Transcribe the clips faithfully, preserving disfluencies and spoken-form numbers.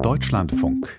Deutschlandfunk.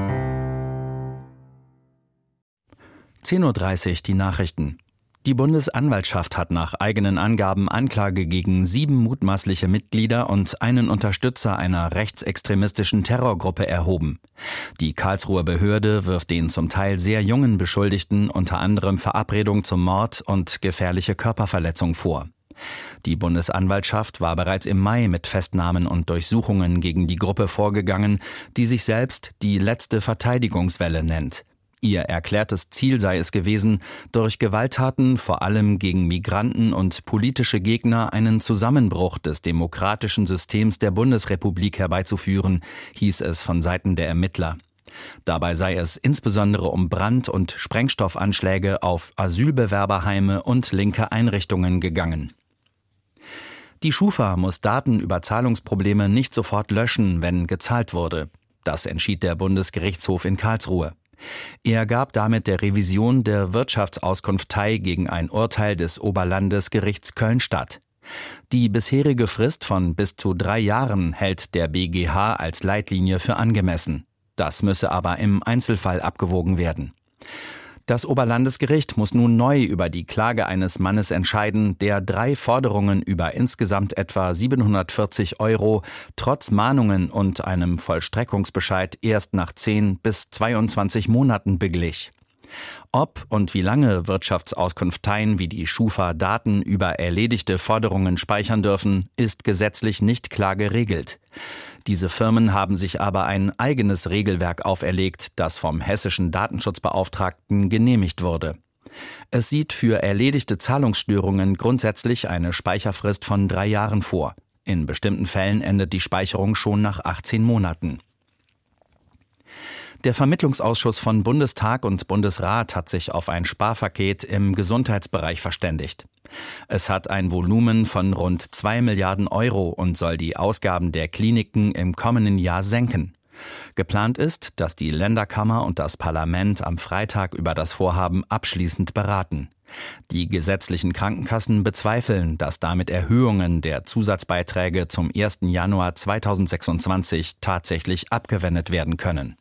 zehn Uhr dreißig die Nachrichten. Die Bundesanwaltschaft hat nach eigenen Angaben Anklage gegen sieben mutmaßliche Mitglieder und einen Unterstützer einer rechtsextremistischen Terrorgruppe erhoben. Die Karlsruher Behörde wirft den zum Teil sehr jungen Beschuldigten unter anderem Verabredung zum Mord und gefährliche Körperverletzung vor. Die Bundesanwaltschaft war bereits im Mai mit Festnahmen und Durchsuchungen gegen die Gruppe vorgegangen, die sich selbst die letzte Verteidigungswelle nennt. Ihr erklärtes Ziel sei es gewesen, durch Gewalttaten vor allem gegen Migranten und politische Gegner einen Zusammenbruch des demokratischen Systems der Bundesrepublik herbeizuführen, hieß es von Seiten der Ermittler. Dabei sei es insbesondere um Brand- und Sprengstoffanschläge auf Asylbewerberheime und linke Einrichtungen gegangen. Die Schufa muss Daten über Zahlungsprobleme nicht sofort löschen, wenn gezahlt wurde. Das entschied der Bundesgerichtshof in Karlsruhe. Er gab damit der Revision der Wirtschaftsauskunft teil gegen ein Urteil des Oberlandesgerichts Köln statt. Die bisherige Frist von bis zu drei Jahren hält der B G H als Leitlinie für angemessen. Das müsse aber im Einzelfall abgewogen werden. Das Oberlandesgericht muss nun neu über die Klage eines Mannes entscheiden, der drei Forderungen über insgesamt etwa siebenhundertvierzig Euro trotz Mahnungen und einem Vollstreckungsbescheid erst nach zehn bis zweiundzwanzig Monaten beglich. Ob und wie lange Wirtschaftsauskunfteien wie die Schufa Daten über erledigte Forderungen speichern dürfen, ist gesetzlich nicht klar geregelt. Diese Firmen haben sich aber ein eigenes Regelwerk auferlegt, das vom hessischen Datenschutzbeauftragten genehmigt wurde. Es sieht für erledigte Zahlungsstörungen grundsätzlich eine Speicherfrist von drei Jahren vor. In bestimmten Fällen endet die Speicherung schon nach achtzehn Monaten. Der Vermittlungsausschuss von Bundestag und Bundesrat hat sich auf ein Sparpaket im Gesundheitsbereich verständigt. Es hat ein Volumen von rund zwei Milliarden Euro und soll die Ausgaben der Kliniken im kommenden Jahr senken. Geplant ist, dass die Länderkammer und das Parlament am Freitag über das Vorhaben abschließend beraten. Die gesetzlichen Krankenkassen bezweifeln, dass damit Erhöhungen der Zusatzbeiträge zum ersten Januar zweitausendsechsundzwanzig tatsächlich abgewendet werden können.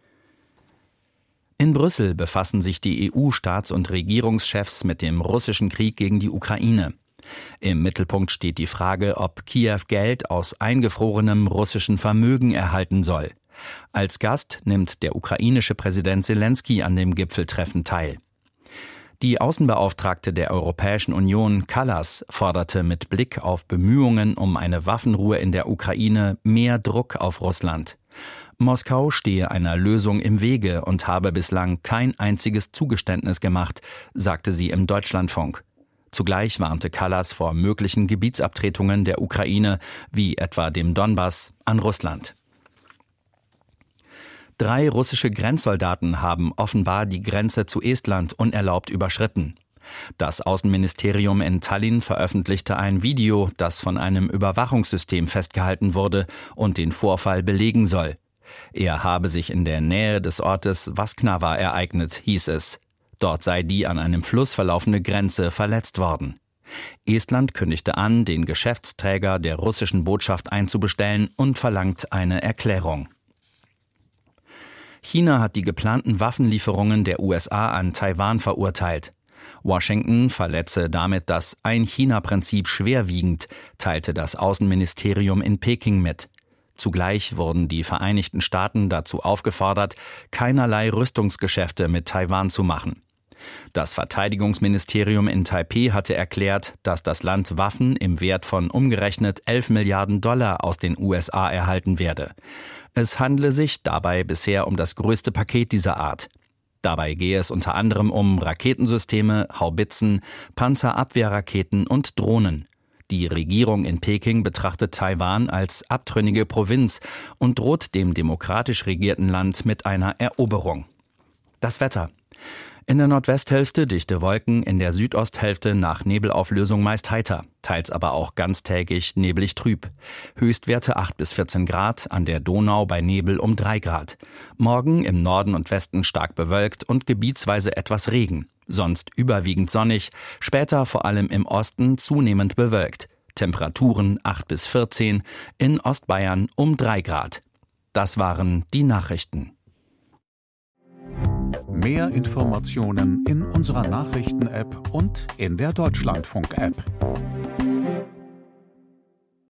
In Brüssel befassen sich die E U-Staats- und Regierungschefs mit dem russischen Krieg gegen die Ukraine. Im Mittelpunkt steht die Frage, ob Kiew Geld aus eingefrorenem russischen Vermögen erhalten soll. Als Gast nimmt der ukrainische Präsident Selenskyj an dem Gipfeltreffen teil. Die Außenbeauftragte der Europäischen Union, Kallas, forderte mit Blick auf Bemühungen um eine Waffenruhe in der Ukraine mehr Druck auf Russland. Moskau stehe einer Lösung im Wege und habe bislang kein einziges Zugeständnis gemacht, sagte sie im Deutschlandfunk. Zugleich warnte Kallas vor möglichen Gebietsabtretungen der Ukraine, wie etwa dem Donbass, an Russland. Drei russische Grenzsoldaten haben offenbar die Grenze zu Estland unerlaubt überschritten. Das Außenministerium in Tallinn veröffentlichte ein Video, das von einem Überwachungssystem festgehalten wurde und den Vorfall belegen soll. Er habe sich in der Nähe des Ortes Vasknava ereignet, hieß es. Dort sei die an einem Fluss verlaufende Grenze verletzt worden. Estland kündigte an, den Geschäftsträger der russischen Botschaft einzubestellen und verlangt eine Erklärung. China hat die geplanten Waffenlieferungen der U S A an Taiwan verurteilt. Washington verletze damit das Ein-China-Prinzip schwerwiegend, teilte das Außenministerium in Peking mit. Zugleich wurden die Vereinigten Staaten dazu aufgefordert, keinerlei Rüstungsgeschäfte mit Taiwan zu machen. Das Verteidigungsministerium in Taipeh hatte erklärt, dass das Land Waffen im Wert von umgerechnet elf Milliarden Dollar aus den U S A erhalten werde. Es handle sich dabei bisher um das größte Paket dieser Art. Dabei gehe es unter anderem um Raketensysteme, Haubitzen, Panzerabwehrraketen und Drohnen. Die Regierung in Peking betrachtet Taiwan als abtrünnige Provinz und droht dem demokratisch regierten Land mit einer Eroberung. Das Wetter. In der Nordwesthälfte dichte Wolken, in der Südosthälfte nach Nebelauflösung meist heiter, teils aber auch ganztägig neblig trüb. Höchstwerte acht bis vierzehn Grad, an der Donau bei Nebel um drei Grad. Morgen im Norden und Westen stark bewölkt und gebietsweise etwas Regen. Sonst überwiegend sonnig, später vor allem im Osten zunehmend bewölkt. Temperaturen acht bis vierzehn, in Ostbayern um drei Grad. Das waren die Nachrichten. Mehr Informationen in unserer Nachrichten-App und in der Deutschlandfunk-App.